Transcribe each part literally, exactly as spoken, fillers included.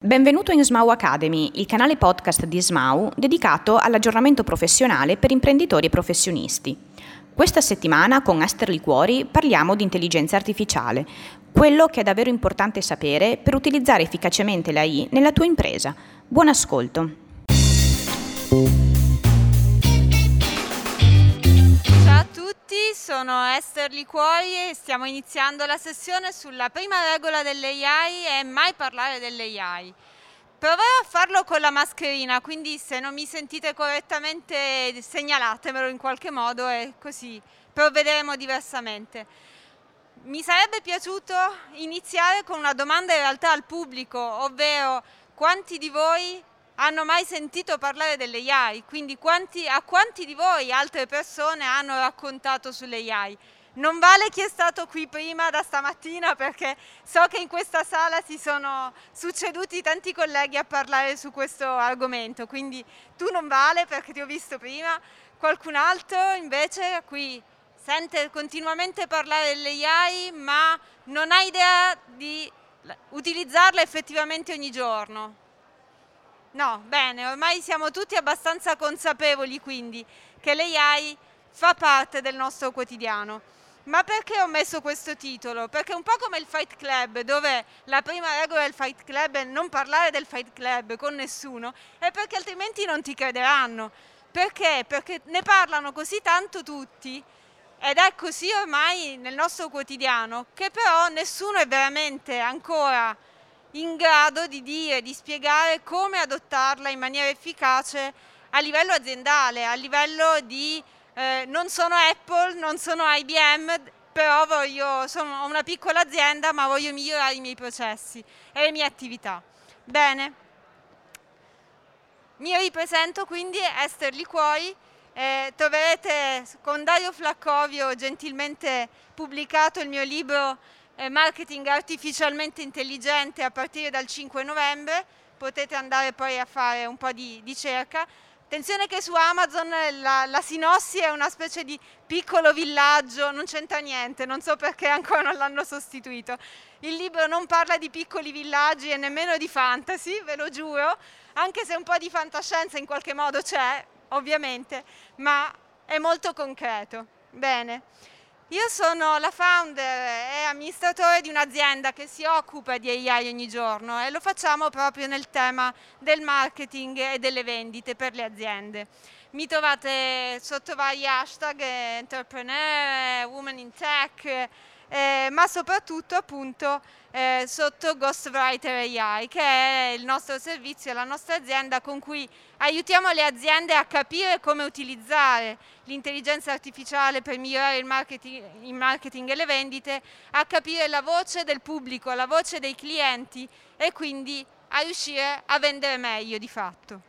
Benvenuto in SMAU Academy, il canale podcast di SMAU dedicato all'aggiornamento professionale per imprenditori e professionisti. Questa settimana con Ester Liquori parliamo di intelligenza artificiale, quello che è davvero importante sapere per utilizzare efficacemente l'A I nella tua impresa. Buon ascolto! Ciao a tutti, sono Ester Liquori e stiamo iniziando la sessione sulla prima regola dell'A I e mai parlare dell'A I. Proverò a farlo con la mascherina, quindi se non mi sentite correttamente segnalatemelo in qualche modo e così provvederemo diversamente. Mi sarebbe piaciuto iniziare con una domanda in realtà al pubblico, ovvero quanti di voi hanno mai sentito parlare dell'A I? Quindi quanti, a quanti di voi altre persone hanno raccontato sull'A I? Non vale chi è stato qui prima da stamattina, perché so che in questa sala si sono succeduti tanti colleghi a parlare su questo argomento, quindi tu non vale perché ti ho visto prima. Qualcun altro invece qui sente continuamente parlare dell'A I ma non ha idea di utilizzarla effettivamente ogni giorno? No, bene, ormai siamo tutti abbastanza consapevoli quindi che l'A I fa parte del nostro quotidiano. Ma perché ho messo questo titolo? Perché è un po' come il Fight Club, dove la prima regola del Fight Club è non parlare del Fight Club con nessuno, e perché altrimenti non ti crederanno. Perché? Perché ne parlano così tanto tutti, ed è così ormai nel nostro quotidiano, che però nessuno è veramente ancora in grado di dire, di spiegare come adottarla in maniera efficace a livello aziendale, a livello di eh, non sono Apple, non sono I B M, però voglio, sono una piccola azienda ma voglio migliorare i miei processi e le mie attività. Bene, mi ripresento quindi, Ester Liquori. Eh, troverete con Dario Flaccovio gentilmente pubblicato il mio libro eh, Marketing artificialmente intelligente a partire dal cinque novembre, potete andare poi a fare un po' di, di cerca. Attenzione che su Amazon la, la sinossi è una specie di piccolo villaggio, non c'entra niente, non so perché ancora non l'hanno sostituito. Il libro non parla di piccoli villaggi e nemmeno di fantasy, ve lo giuro, anche se un po' di fantascienza in qualche modo c'è, ovviamente, ma è molto concreto. Bene, io sono la founder e amministratore di un'azienda che si occupa di A I ogni giorno e lo facciamo proprio nel tema del marketing e delle vendite per le aziende. Mi trovate sotto vari hashtag, eh, entrepreneur, woman in tech, eh, ma soprattutto appunto eh, sotto Ghostwriter A I, che è il nostro servizio, la nostra azienda con cui aiutiamo le aziende a capire come utilizzare l'intelligenza artificiale per migliorare il marketing, il marketing e le vendite, a capire la voce del pubblico, la voce dei clienti e quindi a riuscire a vendere meglio di fatto.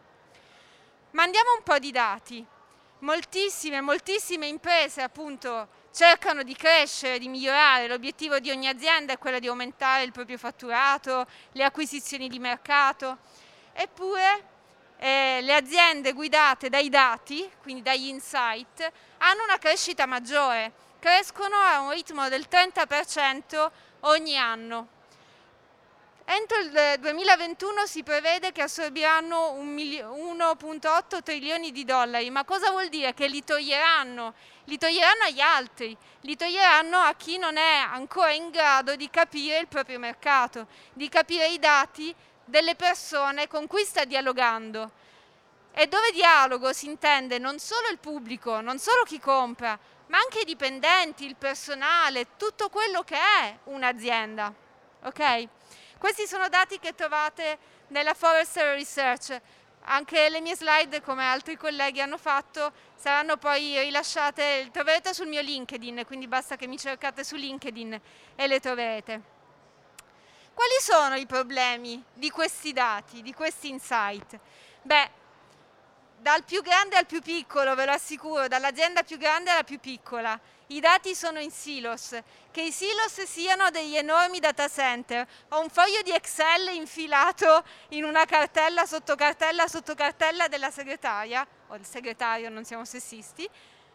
Ma andiamo un po' di dati. Moltissime, moltissime imprese appunto cercano di crescere, di migliorare. L'obiettivo di ogni azienda è quello di aumentare il proprio fatturato, le acquisizioni di mercato. Eppure eh, le aziende guidate dai dati, quindi dagli insight, hanno una crescita maggiore, crescono a un ritmo del trenta per cento ogni anno. Entro il duemilaventuno si prevede che assorbiranno uno virgola otto trilioni di dollari, ma cosa vuol dire? Che li toglieranno? Li toglieranno agli altri, li toglieranno a chi non è ancora in grado di capire il proprio mercato, di capire i dati delle persone con cui sta dialogando. E dove dialogo si intende non solo il pubblico, non solo chi compra, ma anche i dipendenti, il personale, tutto quello che è un'azienda. Ok? Questi sono dati che trovate nella Forrester Research. Anche le mie slide, come altri colleghi hanno fatto, saranno poi rilasciate, le troverete sul mio LinkedIn, quindi basta che mi cercate su LinkedIn e le troverete. Quali sono i problemi di questi dati, di questi insight? Beh, dal più grande al più piccolo, ve lo assicuro, dall'azienda più grande alla più piccola. I dati sono in silos, che i silos siano degli enormi data center o un foglio di Excel infilato in una cartella sotto cartella sotto cartella della segretaria, o del segretario, non siamo sessisti,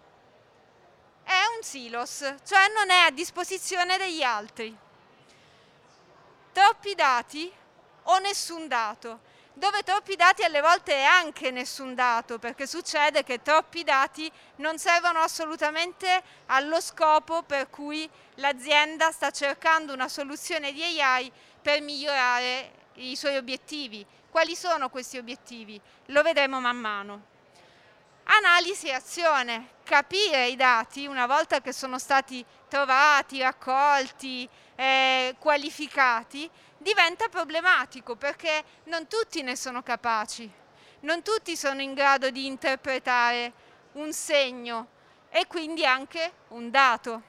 è un silos, cioè non è a disposizione degli altri. Troppi dati o nessun dato. Dove troppi dati alle volte è anche nessun dato, perché succede che troppi dati non servono assolutamente allo scopo per cui l'azienda sta cercando una soluzione di A I per migliorare i suoi obiettivi. Quali sono questi obiettivi? Lo vedremo man mano. Analisi e azione. Capire i dati una volta che sono stati trovati, raccolti, eh, qualificati, diventa problematico perché non tutti ne sono capaci, non tutti sono in grado di interpretare un segno e quindi anche un dato.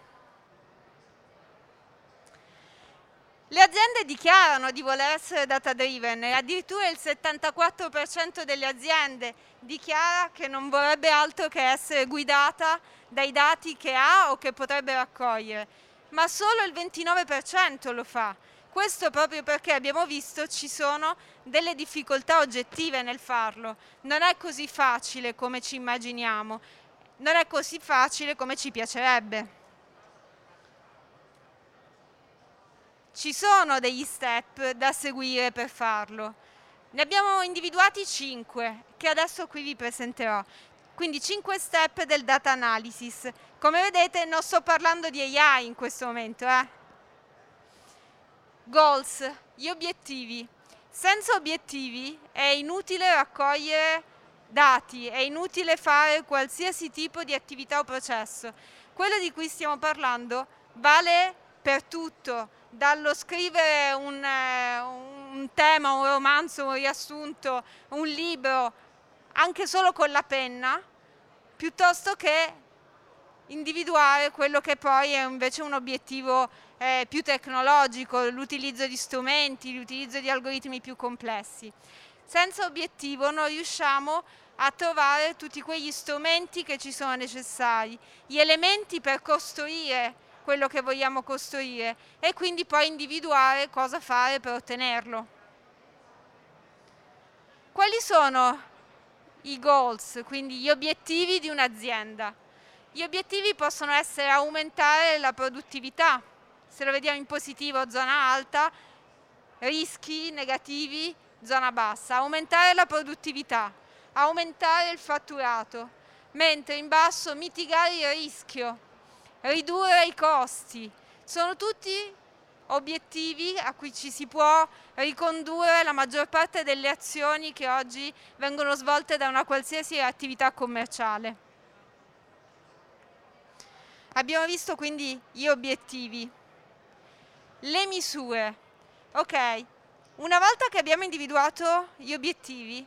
Le aziende dichiarano di voler essere data driven e addirittura il settantaquattro per cento delle aziende dichiara che non vorrebbe altro che essere guidata dai dati che ha o che potrebbe raccogliere, ma solo il ventinove per cento lo fa. Questo proprio perché abbiamo visto ci sono delle difficoltà oggettive nel farlo. Non è così facile come ci immaginiamo, non è così facile come ci piacerebbe. Ci sono degli step da seguire per farlo. Ne abbiamo individuati cinque, che adesso qui vi presenterò. Quindi cinque step del data analysis. Come vedete non sto parlando di A I in questo momento, eh? Goals, gli obiettivi. Senza obiettivi è inutile raccogliere dati, è inutile fare qualsiasi tipo di attività o processo. Quello di cui stiamo parlando vale per tutto, dallo scrivere un, eh, un tema, un romanzo, un riassunto, un libro, anche solo con la penna, piuttosto che individuare quello che poi è invece un obiettivo eh, più tecnologico, l'utilizzo di strumenti, l'utilizzo di algoritmi più complessi. Senza obiettivo non riusciamo a trovare tutti quegli strumenti che ci sono necessari, gli elementi per costruire quello che vogliamo costruire e quindi poi individuare cosa fare per ottenerlo. Quali sono i goals, quindi gli obiettivi di un'azienda? Gli obiettivi possono essere aumentare la produttività, se lo vediamo in positivo zona alta, rischi negativi zona bassa, aumentare la produttività, aumentare il fatturato, mentre in basso mitigare il rischio, ridurre i costi. Sono tutti obiettivi a cui ci si può ricondurre la maggior parte delle azioni che oggi vengono svolte da una qualsiasi attività commerciale. Abbiamo visto quindi gli obiettivi, le misure. Ok, una volta che abbiamo individuato gli obiettivi,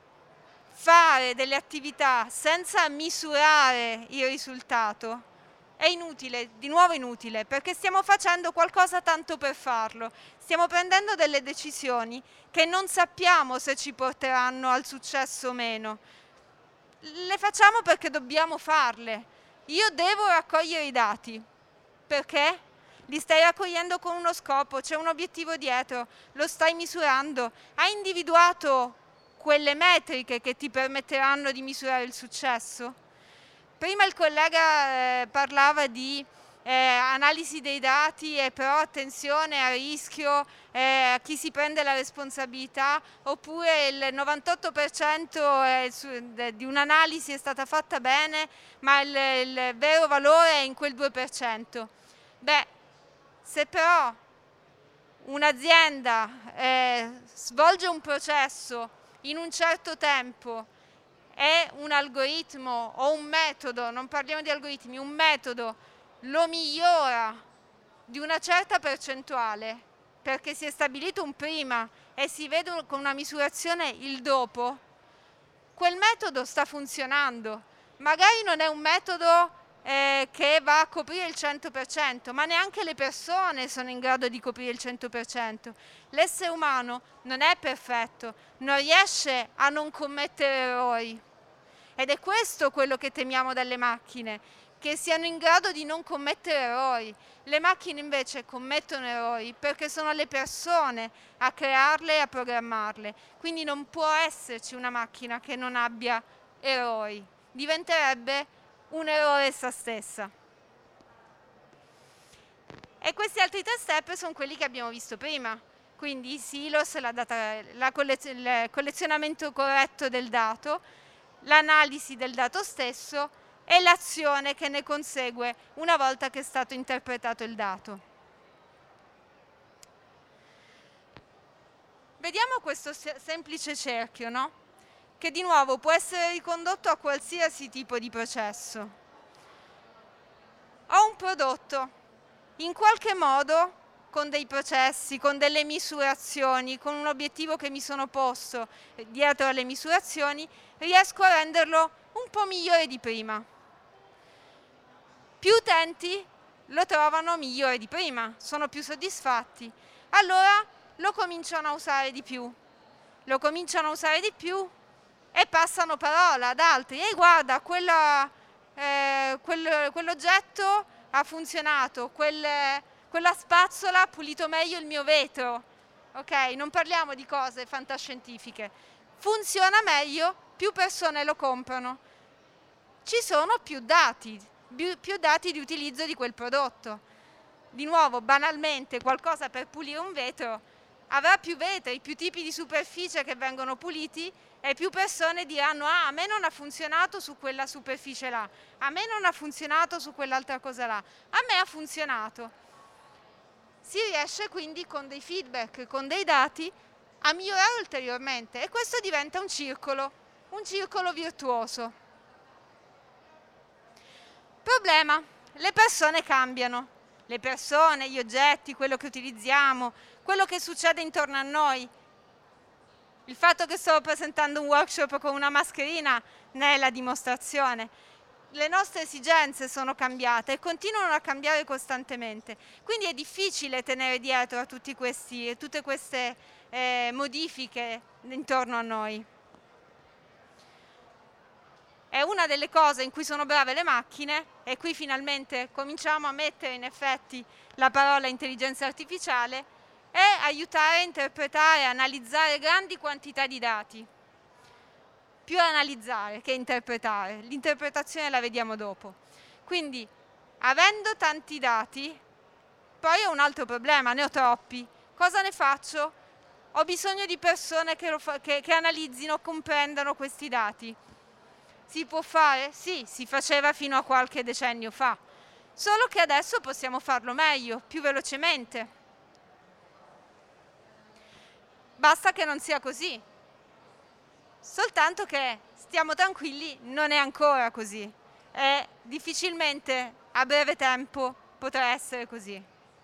fare delle attività senza misurare il risultato è inutile, di nuovo inutile, perché stiamo facendo qualcosa tanto per farlo. Stiamo prendendo delle decisioni che non sappiamo se ci porteranno al successo o meno. Le facciamo perché dobbiamo farle. Io devo raccogliere i dati. Perché? Li stai raccogliendo con uno scopo, c'è un obiettivo dietro, lo stai misurando. Hai individuato quelle metriche che ti permetteranno di misurare il successo? Prima il collega eh, parlava di eh, analisi dei dati e però attenzione al rischio, eh, a chi si prende la responsabilità, oppure il novantotto per cento è su, de, di un'analisi è stata fatta bene, ma il, il vero valore è in quel due per cento. Beh, se però un'azienda eh, svolge un processo in un certo tempo e un algoritmo o un metodo, non parliamo di algoritmi, un metodo lo migliora di una certa percentuale perché si è stabilito un prima e si vede con una misurazione il dopo, quel metodo sta funzionando. Magari non è un metodo eh, che va a coprire il cento per cento, ma neanche le persone sono in grado di coprire il cento per cento. L'essere umano non è perfetto, non riesce a non commettere errori. Ed è questo quello che temiamo dalle macchine, che siano in grado di non commettere errori. Le macchine invece commettono errori perché sono le persone a crearle e a programmarle. Quindi non può esserci una macchina che non abbia errori. Diventerebbe un errore essa stessa. E questi altri tre step sono quelli che abbiamo visto prima. quindi i silos, la data, la collez- il collezionamento corretto del dato, l'analisi del dato stesso e l'azione che ne consegue una volta che è stato interpretato il dato. Vediamo questo se- semplice cerchio, no? Che di nuovo può essere ricondotto a qualsiasi tipo di processo. Ho un prodotto, in qualche modo, con dei processi, con delle misurazioni, con un obiettivo che mi sono posto dietro alle misurazioni, riesco a renderlo un po' migliore di prima. Più utenti lo trovano migliore di prima, sono più soddisfatti. Allora lo cominciano a usare di più, lo cominciano a usare di più e passano parola ad altri. Ehi, guarda, quella, eh, quel, quell'oggetto ha funzionato, quel, quella spazzola ha pulito meglio il mio vetro. Ok, non parliamo di cose fantascientifiche. Funziona meglio, più persone lo comprano. Ci sono più dati, più, più dati di utilizzo di quel prodotto. Di nuovo, banalmente, qualcosa per pulire un vetro avrà più vetri, più tipi di superficie che vengono puliti e più persone diranno: ah, a me non ha funzionato su quella superficie là, a me non ha funzionato su quell'altra cosa là, a me ha funzionato. Si riesce quindi con dei feedback, con dei dati, a migliorare ulteriormente e questo diventa un circolo, un circolo virtuoso. Problema, le persone cambiano. Le persone, gli oggetti, quello che utilizziamo, quello che succede intorno a noi. Il fatto che sto presentando un workshop con una mascherina ne è la dimostrazione. Le nostre esigenze sono cambiate e continuano a cambiare costantemente. Quindi è difficile tenere dietro a tutti questi, tutte queste eh, modifiche intorno a noi. È una delle cose in cui sono brave le macchine e qui finalmente cominciamo a mettere in effetti la parola intelligenza artificiale, è aiutare a interpretare e analizzare grandi quantità di dati. Più analizzare che interpretare, l'interpretazione la vediamo dopo. Quindi, avendo tanti dati, poi ho un altro problema, ne ho troppi. Cosa ne faccio? Ho bisogno di persone che, lo fa- che, che analizzino, comprendano questi dati. Si può fare? Sì, si faceva fino a qualche decennio fa, solo che adesso possiamo farlo meglio, più velocemente. Basta che non sia così. Soltanto che, stiamo tranquilli, non è ancora così e difficilmente a breve tempo potrà essere così.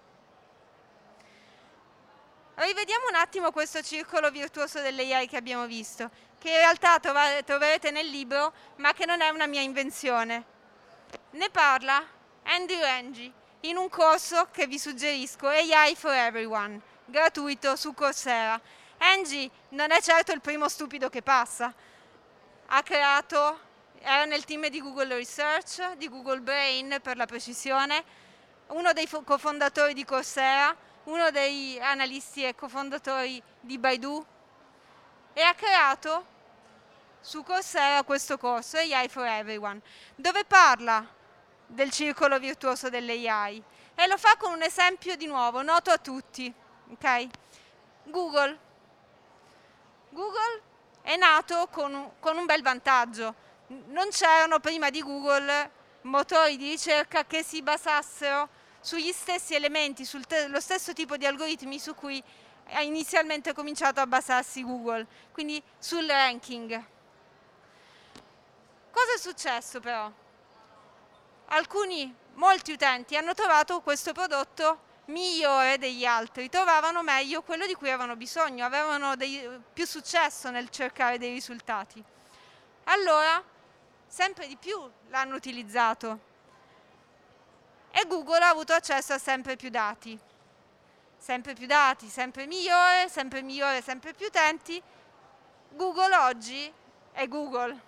Rivediamo un attimo questo circolo virtuoso dell'A I che abbiamo visto, che in realtà trovare, troverete nel libro, ma che non è una mia invenzione. Ne parla Andrew Ng in un corso che vi suggerisco, A I for Everyone, gratuito su Coursera. Ng non è certo il primo stupido che passa. Ha creato, era nel team di Google Research, di Google Brain per la precisione, uno dei cofondatori di Coursera, uno dei analisti e cofondatori di Baidu, e ha creato su Coursera questo corso, A I for Everyone, dove parla del circolo virtuoso dell'A I e lo fa con un esempio di nuovo noto a tutti. Okay? Google. Google è nato con un, con un bel vantaggio. Non c'erano prima di Google motori di ricerca che si basassero sugli stessi elementi, sullo stesso tipo di algoritmi su cui ha inizialmente cominciato a basarsi Google, quindi sul ranking. Cosa è successo però? Alcuni, molti utenti hanno trovato questo prodotto migliore degli altri, trovavano meglio quello di cui avevano bisogno, avevano dei, più successo nel cercare dei risultati. Allora, sempre di più l'hanno utilizzato e Google ha avuto accesso a sempre più dati. Sempre più dati, sempre migliore, sempre migliore, sempre più utenti. Google oggi è Google.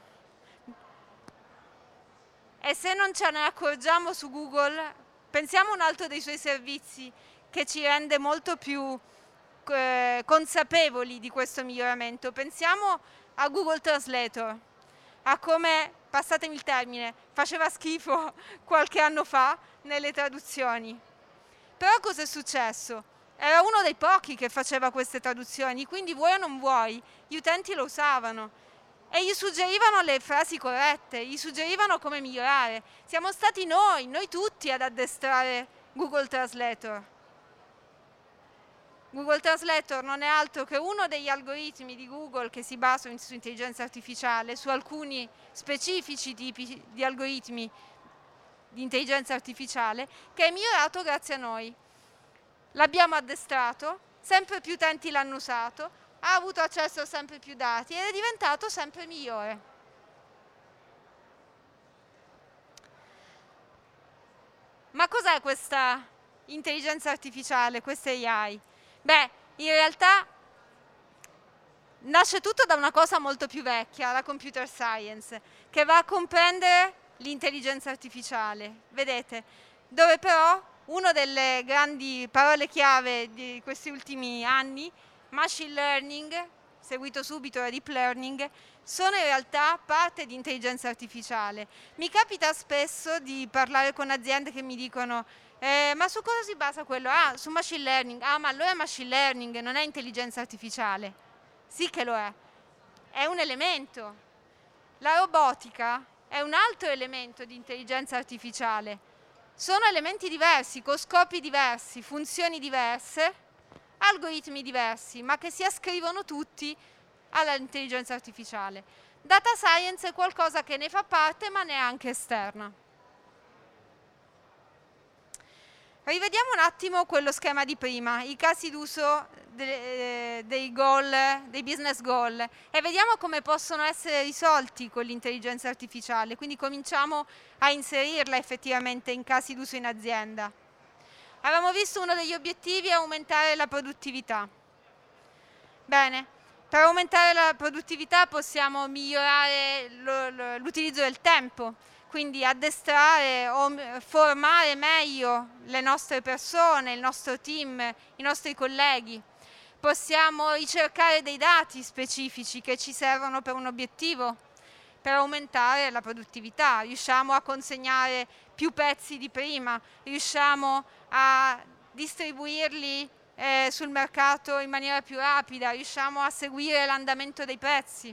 E se non ce ne accorgiamo su Google, pensiamo a un altro dei suoi servizi che ci rende molto più eh, consapevoli di questo miglioramento. Pensiamo a Google Translator, a come, passatemi il termine, faceva schifo qualche anno fa nelle traduzioni. Però cosa è successo? era uno dei pochi che faceva queste traduzioni, quindi vuoi o non vuoi, gli utenti lo usavano e gli suggerivano le frasi corrette, gli suggerivano come migliorare. Siamo stati noi, noi tutti ad addestrare Google Translator. Google Translator non è altro che uno degli algoritmi di Google che si basano su intelligenza artificiale, su alcuni specifici tipi di algoritmi di intelligenza artificiale, che è migliorato grazie a noi. L'abbiamo addestrato, sempre più utenti l'hanno usato, ha avuto accesso a sempre più dati ed è diventato sempre migliore. Ma cos'è questa intelligenza artificiale, questa A I? Beh, in realtà nasce tutto da una cosa molto più vecchia, la computer science, che va a comprendere l'intelligenza artificiale, vedete, dove però una delle grandi parole chiave di questi ultimi anni, machine learning, seguito subito da deep learning, sono in realtà parte di intelligenza artificiale. Mi capita spesso di parlare con aziende che mi dicono eh, ma su cosa si basa quello? Ah, su machine learning. Ah, ma allora è machine learning, non è intelligenza artificiale. Sì che lo è. È un elemento. La robotica è un altro elemento di intelligenza artificiale. Sono elementi diversi, con scopi diversi, funzioni diverse, algoritmi diversi, ma che si ascrivono tutti all'intelligenza artificiale. Data science è qualcosa che ne fa parte, ma ne è anche esterna. Rivediamo un attimo quello schema di prima, i casi d'uso de, dei goal, dei business goal, e vediamo come possono essere risolti con l'intelligenza artificiale, quindi cominciamo a inserirla effettivamente in casi d'uso in azienda. Avevamo visto uno degli obiettivi è aumentare la produttività. Bene, per aumentare la produttività possiamo migliorare lo, lo, l'utilizzo del tempo, quindi addestrare o formare meglio le nostre persone, il nostro team, i nostri colleghi. Possiamo ricercare dei dati specifici che ci servono per un obiettivo, per aumentare la produttività. Riusciamo a consegnare più pezzi di prima, riusciamo a distribuirli eh, sul mercato in maniera più rapida, riusciamo a seguire l'andamento dei prezzi.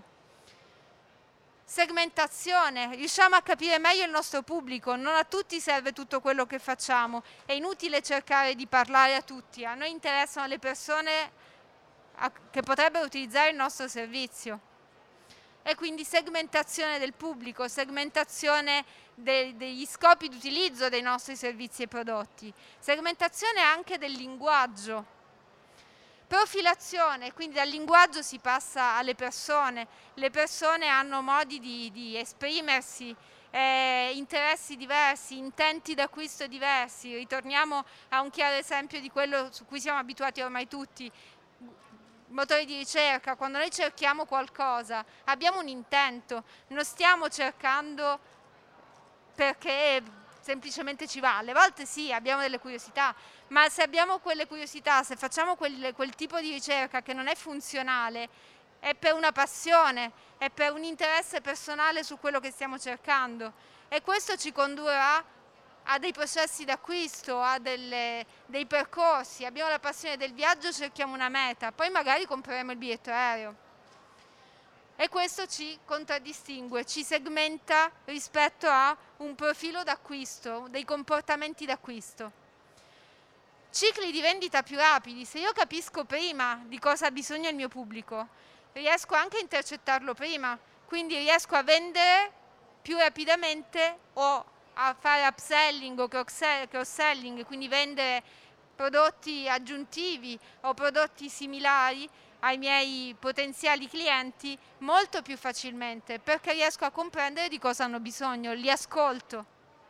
Segmentazione, riusciamo a capire meglio il nostro pubblico, non a tutti serve tutto quello che facciamo, è inutile cercare di parlare a tutti, a noi interessano le persone che potrebbero utilizzare il nostro servizio. E quindi segmentazione del pubblico, segmentazione de- degli scopi di utilizzo dei nostri servizi e prodotti, segmentazione anche del linguaggio. Profilazione, quindi dal linguaggio si passa alle persone, le persone hanno modi di, di esprimersi, eh, interessi diversi, intenti d'acquisto diversi. Ritorniamo a un chiaro esempio di quello su cui siamo abituati ormai tutti, motori di ricerca. Quando noi cerchiamo qualcosa abbiamo un intento, non stiamo cercando perché semplicemente ci va. Alle volte sì, abbiamo delle curiosità, ma se abbiamo quelle curiosità, se facciamo quel, quel tipo di ricerca che non è funzionale, è per una passione, è per un interesse personale su quello che stiamo cercando, e questo ci condurrà a dei processi d'acquisto, a delle, dei percorsi. Abbiamo la passione del viaggio, cerchiamo una meta, poi magari compreremo il biglietto aereo. E questo ci contraddistingue, ci segmenta rispetto a un profilo d'acquisto, dei comportamenti d'acquisto. Cicli di vendita più rapidi. Se io capisco prima di cosa ha bisogno il mio pubblico, riesco anche a intercettarlo prima, quindi riesco a vendere più rapidamente o a fare upselling o cross-selling, quindi vendere prodotti aggiuntivi o prodotti similari ai miei potenziali clienti molto più facilmente, perché riesco a comprendere di cosa hanno bisogno, li ascolto.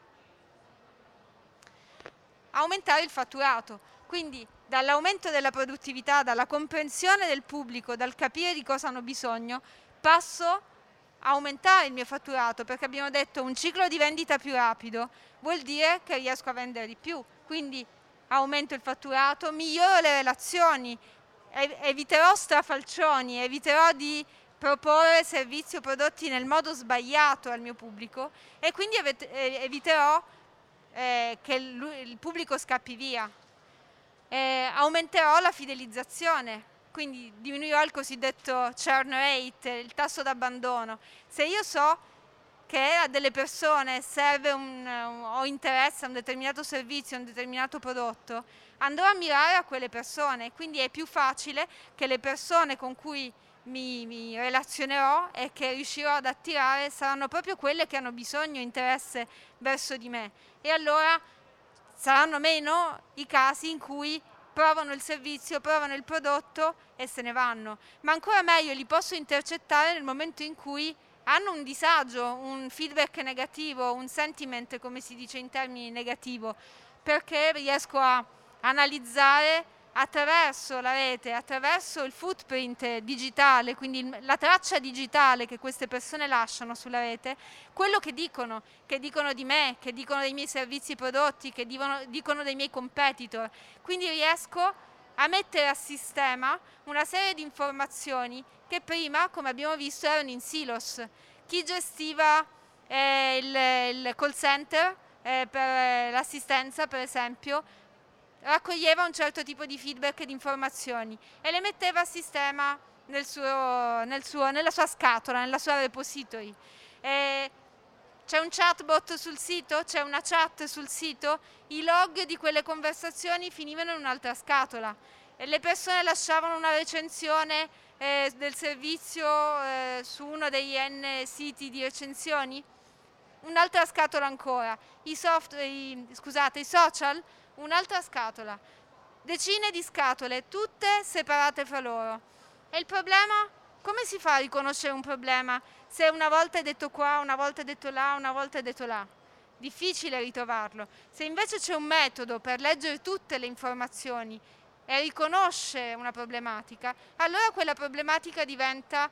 Aumentare il fatturato, quindi dall'aumento della produttività, dalla comprensione del pubblico, dal capire di cosa hanno bisogno, passo a aumentare il mio fatturato, perché abbiamo detto un ciclo di vendita più rapido vuol dire che riesco a vendere di più, quindi aumento il fatturato, miglioro le relazioni, eviterò strafalcioni, eviterò di proporre servizi o prodotti nel modo sbagliato al mio pubblico e quindi eviterò eh, che il pubblico scappi via. eh, aumenterò la fidelizzazione, quindi diminuirò il cosiddetto churn rate, il tasso d'abbandono. Se io so che a delle persone serve un, un, o interessa un determinato servizio, un determinato prodotto, andrò a mirare a quelle persone, quindi è più facile che le persone con cui mi, mi relazionerò e che riuscirò ad attirare saranno proprio quelle che hanno bisogno e interesse verso di me, e allora saranno meno i casi in cui provano il servizio, provano il prodotto e se ne vanno, ma ancora meglio li posso intercettare nel momento in cui hanno un disagio, un feedback negativo, un sentiment, come si dice in termini negativo, perché riesco a analizzare attraverso la rete, attraverso il footprint digitale, quindi la traccia digitale che queste persone lasciano sulla rete, quello che dicono, che dicono di me, che dicono dei miei servizi e prodotti, che dicono, dicono dei miei competitor. Quindi riesco a mettere a sistema una serie di informazioni che prima, come abbiamo visto, erano in silos. Chi gestiva eh, il, il call center eh, per l'assistenza, per esempio, raccoglieva un certo tipo di feedback e di informazioni e le metteva a sistema nel suo, nel suo, nella sua scatola, nella sua repository. E c'è un chatbot sul sito, c'è una chat sul sito, i log di quelle conversazioni finivano in un'altra scatola e le persone lasciavano una recensione eh, del servizio eh, su uno degli N siti di recensioni, un'altra scatola ancora, i, software, i, scusate, i social, un'altra scatola, decine di scatole, tutte separate fra loro. E il problema? Come si fa a riconoscere un problema se una volta è detto qua, una volta è detto là, una volta è detto là? Difficile ritrovarlo. Se invece c'è un metodo per leggere tutte le informazioni e riconoscere una problematica, allora quella problematica diventa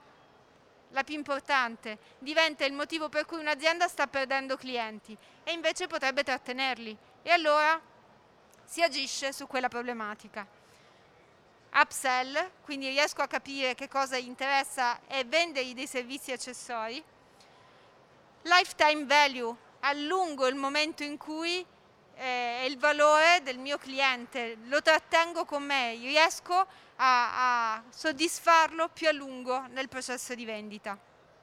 la più importante, diventa il motivo per cui un'azienda sta perdendo clienti e invece potrebbe trattenerli. E allora si agisce su quella problematica. Upsell, quindi riesco a capire che cosa gli interessa e vendergli dei servizi accessori. Lifetime value, allungo il momento in cui eh, il valore del mio cliente, lo trattengo con me, riesco a, a soddisfarlo più a lungo nel processo di vendita.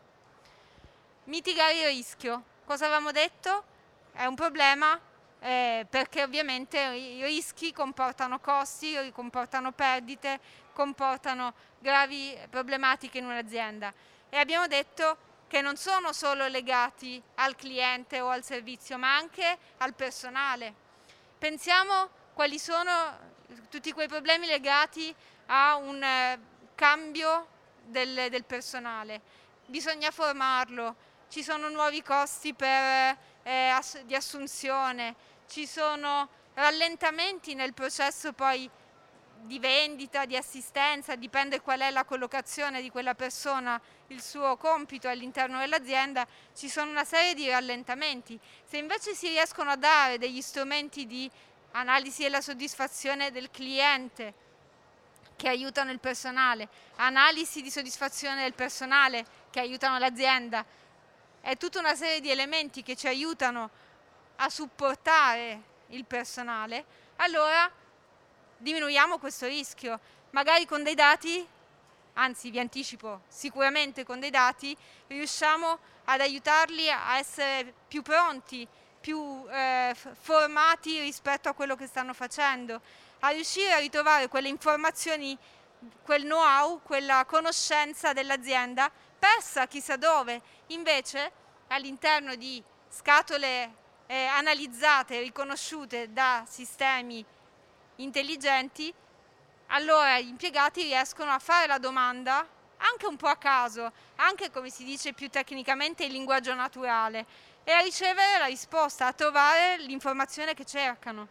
Mitigare il rischio, cosa avevamo detto? È un problema eh, perché ovviamente i rischi comportano costi, comportano perdite, comportano gravi problematiche in un'azienda e abbiamo detto che non sono solo legati al cliente o al servizio, ma anche al personale. Pensiamo quali sono tutti quei problemi legati a un eh, cambio del, del personale. Bisogna formarlo, ci sono nuovi costi per, eh, ass- di assunzione, ci sono rallentamenti nel processo poi di vendita, di assistenza, dipende qual è la collocazione di quella persona, il suo compito all'interno dell'azienda, ci sono una serie di rallentamenti. Se invece si riescono a dare degli strumenti di analisi della soddisfazione del cliente che aiutano il personale, analisi di soddisfazione del personale che aiutano l'azienda, è tutta una serie di elementi che ci aiutano a supportare il personale, allora diminuiamo questo rischio, magari con dei dati, anzi vi anticipo, sicuramente con dei dati riusciamo ad aiutarli a essere più pronti, più eh, formati rispetto a quello che stanno facendo, a riuscire a ritrovare quelle informazioni, quel know-how, quella conoscenza dell'azienda persa chissà dove, invece all'interno di scatole eh, analizzate e riconosciute da sistemi intelligenti, allora gli impiegati riescono a fare la domanda anche un po' a caso, anche come si dice più tecnicamente in linguaggio naturale, e a ricevere la risposta, a trovare l'informazione che cercano,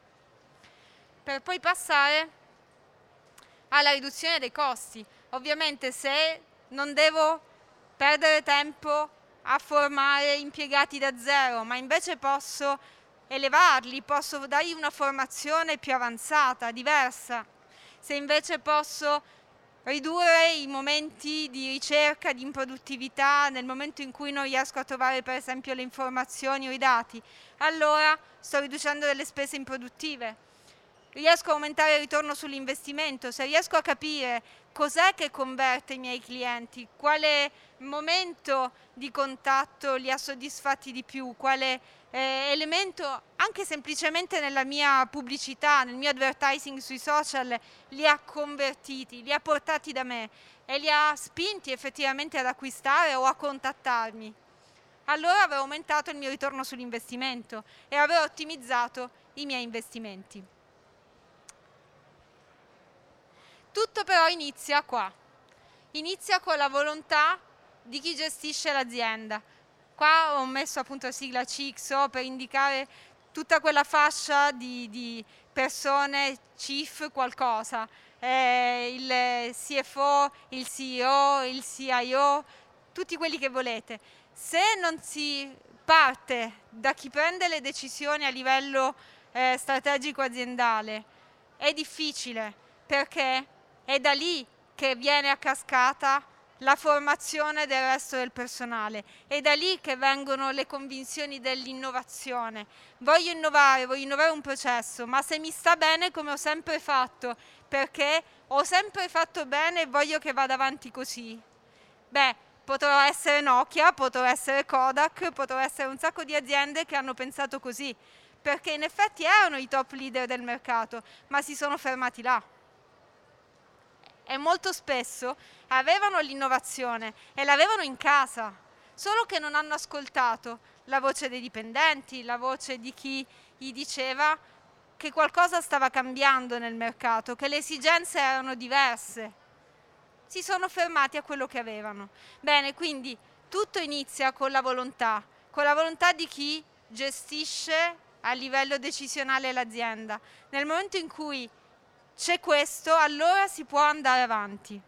per poi passare alla riduzione dei costi. Ovviamente se non devo perdere tempo a formare impiegati da zero, ma invece posso elevarli, posso dargli una formazione più avanzata, diversa. Se invece posso ridurre i momenti di ricerca, di improduttività, nel momento in cui non riesco a trovare per esempio le informazioni o i dati, allora sto riducendo delle spese improduttive. riesco a aumentare il ritorno sull'investimento, se riesco a capire cos'è che converte i miei clienti, quale momento di contatto li ha soddisfatti di più, quale eh, elemento anche semplicemente nella mia pubblicità, nel mio advertising sui social li ha convertiti, li ha portati da me e li ha spinti effettivamente ad acquistare o a contattarmi. Allora avrò aumentato il mio ritorno sull'investimento e avrò ottimizzato i miei investimenti. Tutto però inizia qua, inizia con la volontà di chi gestisce l'azienda. Qua ho messo appunto la sigla C X O per indicare tutta quella fascia di, di persone, chief qualcosa, eh, il C F O, il C E O, il C I O, tutti quelli che volete. Se non si parte da chi prende le decisioni a livello eh, strategico aziendale, è difficile, perché è da lì che viene a cascata la formazione del resto del personale, è da lì che vengono le convinzioni dell'innovazione. Voglio innovare, voglio innovare un processo, ma se mi sta bene come ho sempre fatto, perché ho sempre fatto bene e voglio che vada avanti così. Beh, potrò essere Nokia, potrò essere Kodak, potrò essere un sacco di aziende che hanno pensato così, perché in effetti erano i top leader del mercato, ma si sono fermati là. E molto spesso avevano l'innovazione e l'avevano in casa, solo che non hanno ascoltato la voce dei dipendenti, la voce di chi gli diceva che qualcosa stava cambiando nel mercato, che le esigenze erano diverse. Si sono fermati a quello che avevano. Bene, quindi tutto inizia con la volontà, con la volontà di chi gestisce a livello decisionale l'azienda. Nel momento in cui c'è questo, allora si può andare avanti.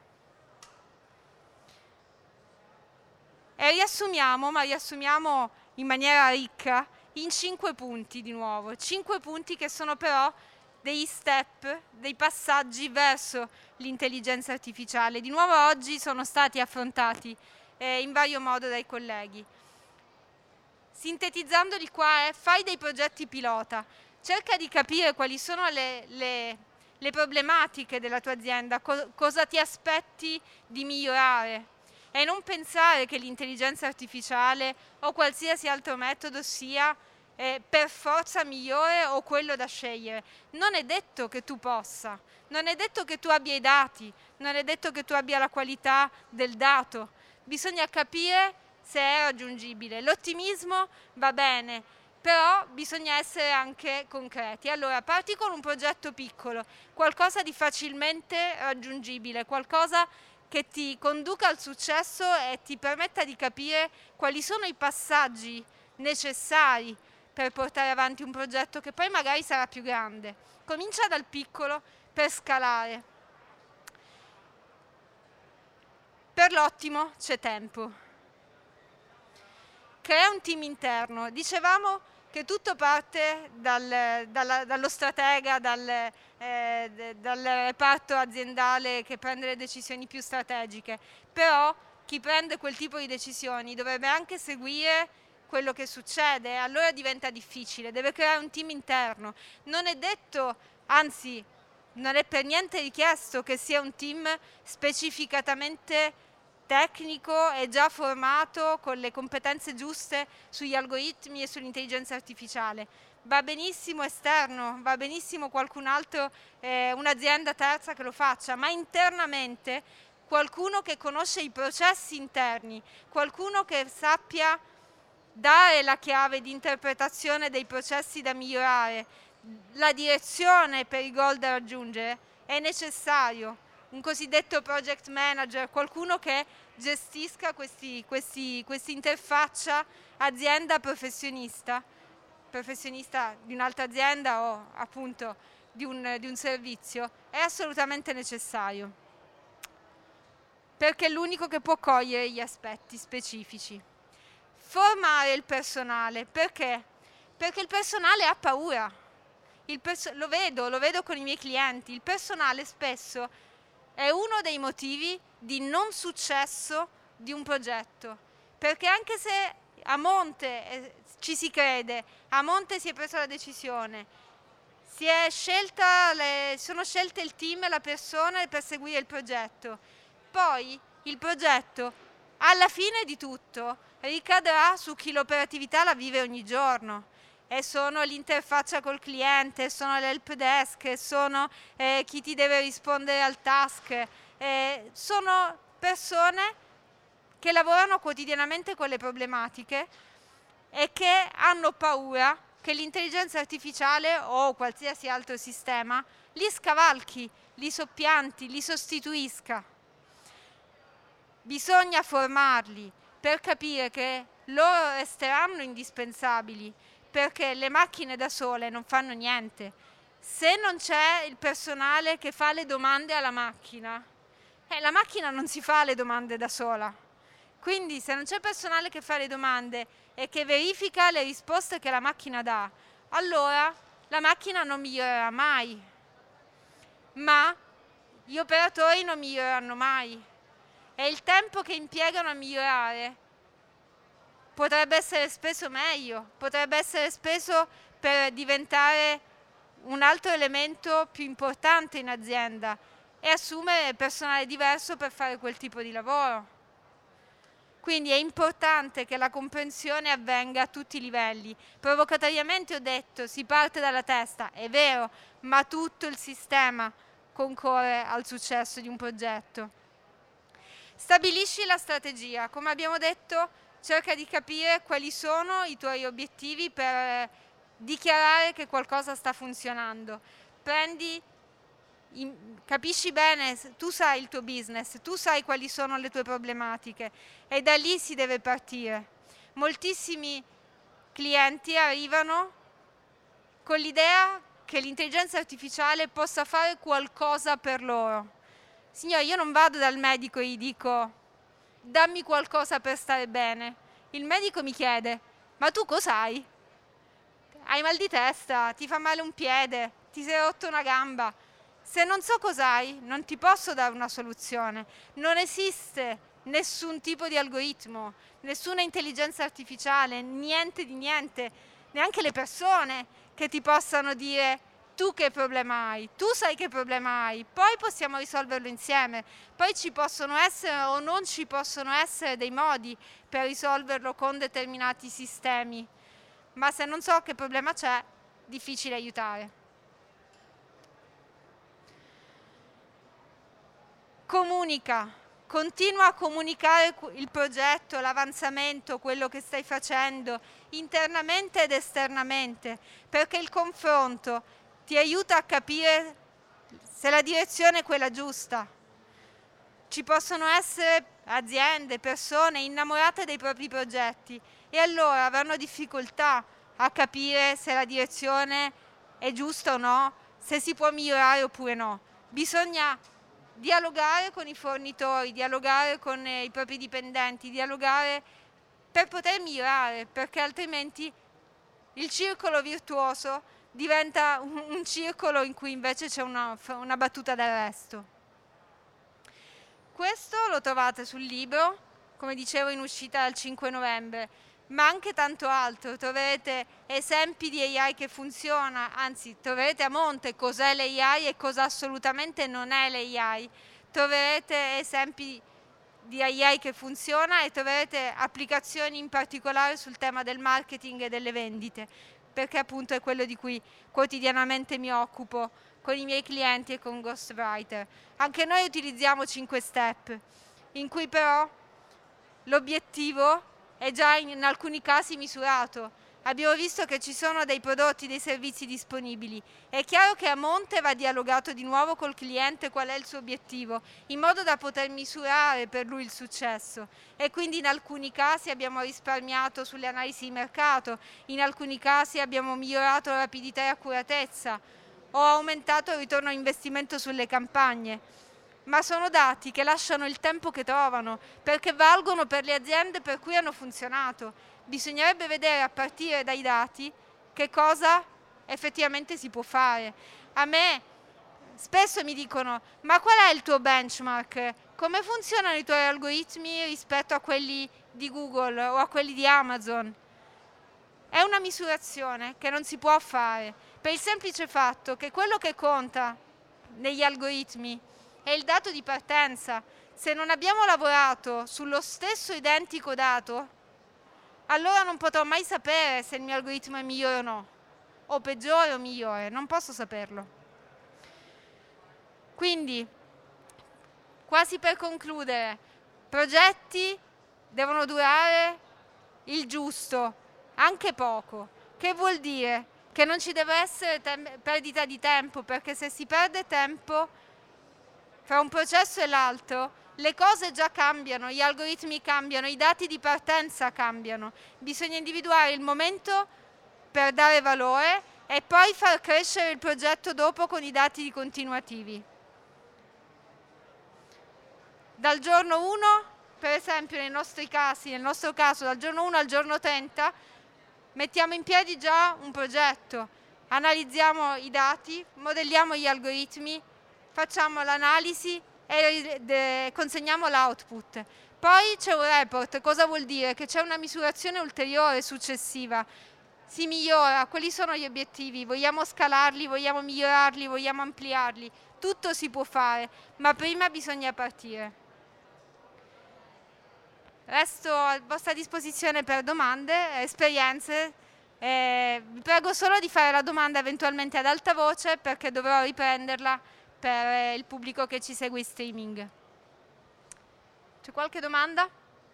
E riassumiamo, ma riassumiamo in maniera ricca, in cinque punti di nuovo. Cinque punti che sono però degli step, dei passaggi verso l'intelligenza artificiale. Di nuovo oggi sono stati affrontati eh, in vario modo dai colleghi. Sintetizzandoli qua è: fai dei progetti pilota, cerca di capire quali sono le... le le problematiche della tua azienda, co- cosa ti aspetti di migliorare e non pensare che l'intelligenza artificiale o qualsiasi altro metodo sia eh, per forza migliore o quello da scegliere. Non è detto che tu possa, non è detto che tu abbia i dati, non è detto che tu abbia la qualità del dato, bisogna capire se è raggiungibile. L'ottimismo va bene, però bisogna essere anche concreti. Allora, parti con un progetto piccolo, qualcosa di facilmente raggiungibile, qualcosa che ti conduca al successo e ti permetta di capire quali sono i passaggi necessari per portare avanti un progetto che poi magari sarà più grande. Comincia dal piccolo per scalare. Per l'ottimo c'è tempo. Crea un team interno. Dicevamo che tutto parte dal, dalla, dallo stratega, dal, eh, dal reparto aziendale che prende le decisioni più strategiche, però chi prende quel tipo di decisioni dovrebbe anche seguire quello che succede, allora diventa difficile, deve creare un team interno. Non è detto, anzi, non è per niente richiesto che sia un team specificatamente tecnico e già formato con le competenze giuste sugli algoritmi e sull'intelligenza artificiale. Va benissimo esterno, va benissimo qualcun altro, eh, un'azienda terza che lo faccia, ma internamente qualcuno che conosce i processi interni, qualcuno che sappia dare la chiave di interpretazione dei processi da migliorare, la direzione per i goal da raggiungere, è necessario. Un cosiddetto project manager, qualcuno che gestisca questi, questi, questa interfaccia azienda-professionista, professionista di un'altra azienda o appunto di un, di un servizio, è assolutamente necessario, perché è l'unico che può cogliere gli aspetti specifici. Formare il personale, perché? Perché il personale ha paura, il perso- lo vedo, lo vedo con i miei clienti, il personale spesso è uno dei motivi di non successo di un progetto, perché anche se a monte eh, ci si crede, a monte si è presa la decisione, si è scelta le, sono scelte il team e la persona per seguire il progetto. Poi il progetto, alla fine di tutto, ricadrà su chi l'operatività la vive ogni giorno. E sono l'interfaccia col cliente, sono l'help desk, sono eh, chi ti deve rispondere al task. Eh, sono persone che lavorano quotidianamente con le problematiche e che hanno paura che l'intelligenza artificiale o qualsiasi altro sistema li scavalchi, li soppianti, li sostituisca. Bisogna formarli per capire che loro resteranno indispensabili, perché le macchine da sole non fanno niente. Se non c'è il personale che fa le domande alla macchina, eh, la macchina non si fa le domande da sola. Quindi se non c'è personale che fa le domande e che verifica le risposte che la macchina dà, allora la macchina non migliorerà mai, ma gli operatori non miglioreranno mai. E il tempo che impiegano a migliorare potrebbe essere speso meglio, potrebbe essere speso per diventare un altro elemento più importante in azienda e assumere personale diverso per fare quel tipo di lavoro. Quindi è importante che la comprensione avvenga a tutti i livelli. Provocatoriamente ho detto si parte dalla testa, è vero, ma tutto il sistema concorre al successo di un progetto. Stabilisci la strategia, come abbiamo detto, cerca di capire quali sono i tuoi obiettivi per dichiarare che qualcosa sta funzionando. Prendi, in, capisci bene, tu sai il tuo business, tu sai quali sono le tue problematiche e da lì si deve partire. Moltissimi clienti arrivano con l'idea che l'intelligenza artificiale possa fare qualcosa per loro. Signore, io non vado dal medico e gli dico dammi qualcosa per stare bene. Il medico mi chiede ma tu cos'hai? Hai mal di testa, ti fa male un piede, ti sei rotto una gamba. Se non so cos'hai non ti posso dare una soluzione. Non esiste nessun tipo di algoritmo, nessuna intelligenza artificiale, niente di niente, neanche le persone che ti possano dire tu che problema hai, tu sai che problema hai, poi possiamo risolverlo insieme, poi ci possono essere o non ci possono essere dei modi per risolverlo con determinati sistemi, ma se non so che problema c'è, difficile aiutare. Comunica, continua a comunicare il progetto, l'avanzamento, quello che stai facendo, internamente ed esternamente, perché il confronto ti aiuta a capire se la direzione è quella giusta. Ci possono essere aziende, persone innamorate dei propri progetti e allora avranno difficoltà a capire se la direzione è giusta o no, se si può migliorare oppure no. Bisogna dialogare con i fornitori, dialogare con i propri dipendenti, dialogare per poter migliorare, perché altrimenti il circolo virtuoso diventa un, un circolo in cui invece c'è una, una battuta d'arresto. Questo lo trovate sul libro, come dicevo in uscita il cinque novembre, ma anche tanto altro. Troverete esempi di A I che funziona, anzi troverete a monte cos'è l'A I e cosa assolutamente non è l'A I. Troverete esempi di A I che funziona e troverete applicazioni in particolare sul tema del marketing e delle vendite, perché appunto è quello di cui quotidianamente mi occupo con i miei clienti e con Ghostwriter. Anche noi utilizziamo cinque step, in cui però l'obiettivo è già in alcuni casi misurato. Abbiamo visto che ci sono dei prodotti, dei servizi disponibili. È chiaro che a monte va dialogato di nuovo col cliente qual è il suo obiettivo, in modo da poter misurare per lui il successo. E quindi in alcuni casi abbiamo risparmiato sulle analisi di mercato, in alcuni casi abbiamo migliorato la rapidità e accuratezza, o aumentato il ritorno a investimento sulle campagne. Ma sono dati che lasciano il tempo che trovano, perché valgono per le aziende per cui hanno funzionato. Bisognerebbe vedere a partire dai dati che cosa effettivamente si può fare. A me spesso mi dicono ma qual è il tuo benchmark? Come funzionano i tuoi algoritmi rispetto a quelli di Google o a quelli di Amazon? È una misurazione che non si può fare, per il semplice fatto che quello che conta negli algoritmi è il dato di partenza. Se non abbiamo lavorato sullo stesso identico dato, allora non potrò mai sapere se il mio algoritmo è migliore o no, o peggiore o migliore, non posso saperlo. Quindi, quasi per concludere, progetti devono durare il giusto, anche poco. Che vuol dire? Che non ci deve essere tem- perdita di tempo, perché se si perde tempo fra un processo e l'altro, le cose già cambiano, gli algoritmi cambiano, i dati di partenza cambiano. Bisogna individuare il momento per dare valore e poi far crescere il progetto dopo con i dati continuativi. Dal giorno uno, per esempio nei nostri casi, nel nostro caso dal giorno uno al giorno trenta, mettiamo in piedi già un progetto, analizziamo i dati, modelliamo gli algoritmi, facciamo l'analisi e consegniamo l'output. Poi c'è un report, cosa vuol dire? Che c'è una misurazione ulteriore successiva, si migliora, quali sono gli obiettivi, vogliamo scalarli, vogliamo migliorarli, vogliamo ampliarli, tutto si può fare, ma prima bisogna partire. Resto a vostra disposizione per domande, esperienze. Eh, vi prego solo di fare la domanda eventualmente ad alta voce perché dovrò riprenderla per il pubblico che ci segue in streaming. C'è qualche domanda?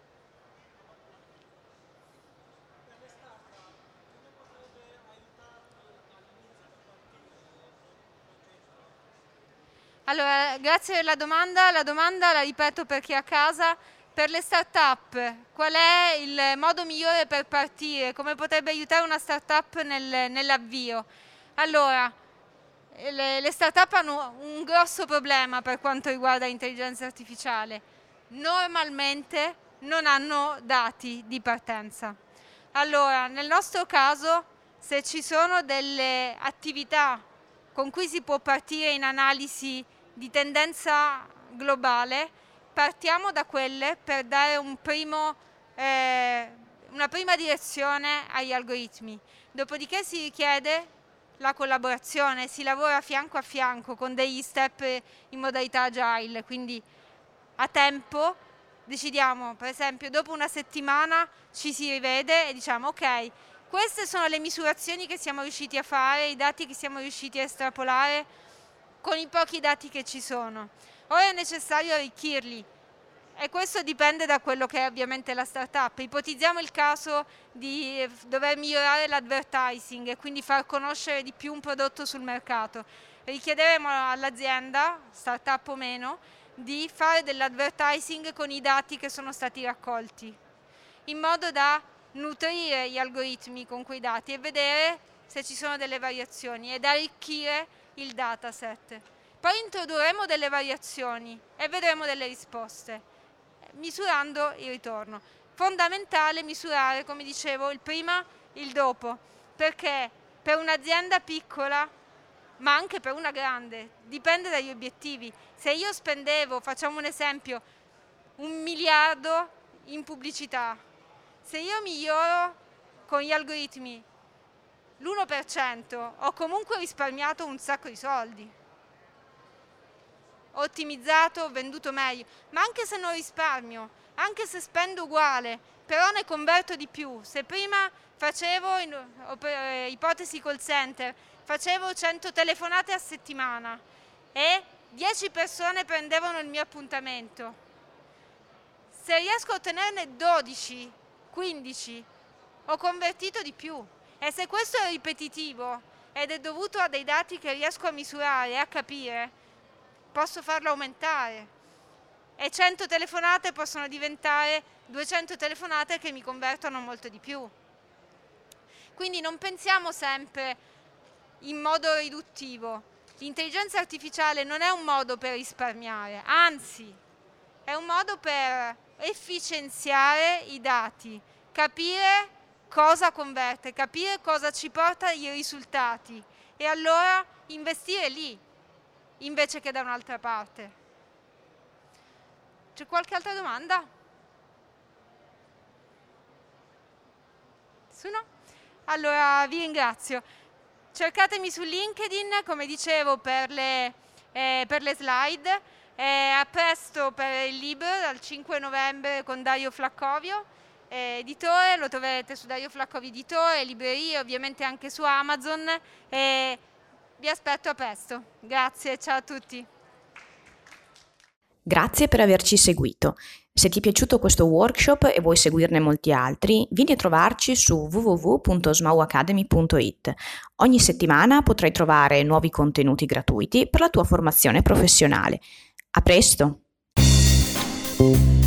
Allora, grazie per la domanda. La domanda la ripeto per chi è a casa. Per le start-up, qual è il modo migliore per partire? Come potrebbe aiutare una start-up nel, nell'avvio? Allora, le, le start-up hanno un grosso problema per quanto riguarda l'intelligenza artificiale. Normalmente non hanno dati di partenza. Allora, nel nostro caso, se ci sono delle attività con cui si può partire in analisi di tendenza globale, partiamo da quelle per dare un primo, eh, una prima direzione agli algoritmi. Dopodiché si richiede la collaborazione, si lavora fianco a fianco con degli step in modalità agile, quindi a tempo decidiamo, per esempio, dopo una settimana ci si rivede e diciamo ok, queste sono le misurazioni che siamo riusciti a fare, i dati che siamo riusciti a estrapolare con i pochi dati che ci sono. Ora è necessario arricchirli e questo dipende da quello che è ovviamente la startup. Ipotizziamo il caso di dover migliorare l'advertising e quindi far conoscere di più un prodotto sul mercato. Richiederemo all'azienda, startup o meno, di fare dell'advertising con i dati che sono stati raccolti, in modo da nutrire gli algoritmi con quei dati e vedere se ci sono delle variazioni ed arricchire il dataset. Poi introdurremo delle variazioni e vedremo delle risposte, misurando il ritorno. Fondamentale misurare, come dicevo, il prima e il dopo, perché per un'azienda piccola, ma anche per una grande, dipende dagli obiettivi. Se io spendevo, facciamo un esempio, un miliardo in pubblicità, se io miglioro con gli algoritmi l'uno per cento, ho comunque risparmiato un sacco di soldi. Ho ottimizzato, ho venduto meglio, ma anche se non risparmio, anche se spendo uguale, però ne converto di più. Se prima facevo, in, eh, ipotesi call center, facevo cento telefonate a settimana e dieci persone prendevano il mio appuntamento, se riesco a ottenerne dodici, quindici, ho convertito di più. E se questo è ripetitivo ed è dovuto a dei dati che riesco a misurare e a capire, posso farlo aumentare e cento telefonate possono diventare duecento telefonate che mi convertono molto di più. Quindi non pensiamo sempre in modo riduttivo. L'intelligenza artificiale non è un modo per risparmiare, anzi è un modo per efficienziare i dati, capire cosa converte, capire cosa ci porta i risultati e allora investire lì invece che da un'altra parte. C'è qualche altra domanda? Nessuno? Allora vi ringrazio. cercatemi su LinkedIn, come dicevo, per le, eh, per le slide. Eh, a presto per il libro, dal cinque novembre con Dario Flaccovio, eh, editore, lo troverete su Dario Flaccovio editore, librerie, ovviamente anche su Amazon. Eh, vi aspetto a presto. Grazie, ciao a tutti. Grazie per averci seguito. Se ti è piaciuto questo workshop e vuoi seguirne molti altri, vieni a trovarci su w w w punto smau academy punto i t. Ogni settimana potrai trovare nuovi contenuti gratuiti per la tua formazione professionale. A presto!